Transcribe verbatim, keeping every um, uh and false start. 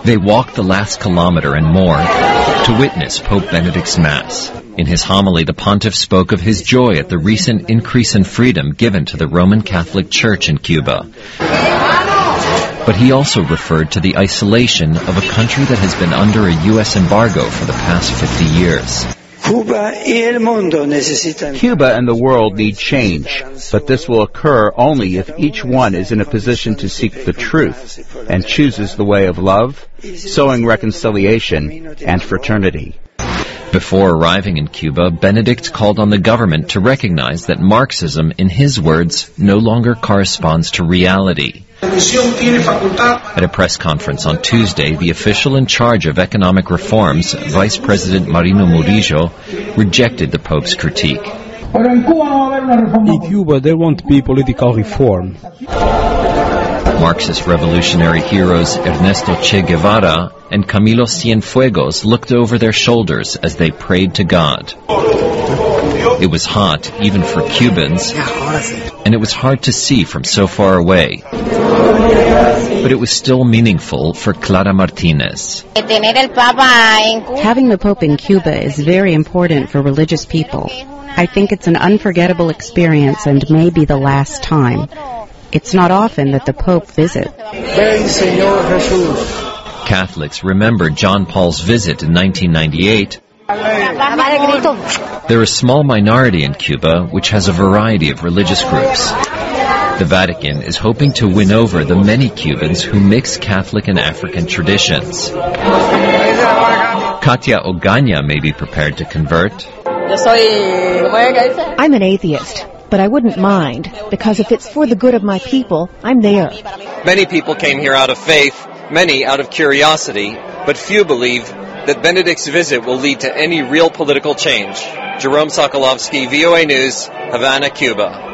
They walked the last kilometer and more to witness Pope Benedict's Mass. In his homily, the pontiff spoke of his joy at the recent increase in freedom given to the Roman Catholic Church in Cuba. But he also referred to the isolation of a country that has been under a U S embargo for the past fifty years. Cuba and the world need change, but this will occur only if each one is in a position to seek the truth and chooses the way of love, sowing reconciliation and fraternity. Before arriving in Cuba, Benedict called on the government to recognize that Marxism, in his words, no longer corresponds to reality. At a press conference on Tuesday, the official in charge of economic reforms, Vice President Marino Murillo, rejected the Pope's critique. In Cuba, there won't be political reform. Marxist revolutionary heroes Ernesto Che Guevara and Camilo Cienfuegos looked over their shoulders as they prayed to God. It was hot, even for Cubans, and it was hard to see from so far away. But it was still meaningful for Clara Martinez. Having the Pope in Cuba is very important for religious people. I think it's an unforgettable experience and may be the last time. It's not often that the Pope visits. Catholics remember John Paul's visit in nineteen ninety-eight. They're a small minority in Cuba, which has a variety of religious groups. The Vatican is hoping to win over the many Cubans who mix Catholic and African traditions. Katia Ogaña may be prepared to convert. I'm an atheist, but I wouldn't mind, because if it's for the good of my people, I'm there. Many people came here out of faith, many out of curiosity, but few believe that Benedict's visit will lead to any real political change. Jerome Sokolovsky, V O A News, Havana, Cuba.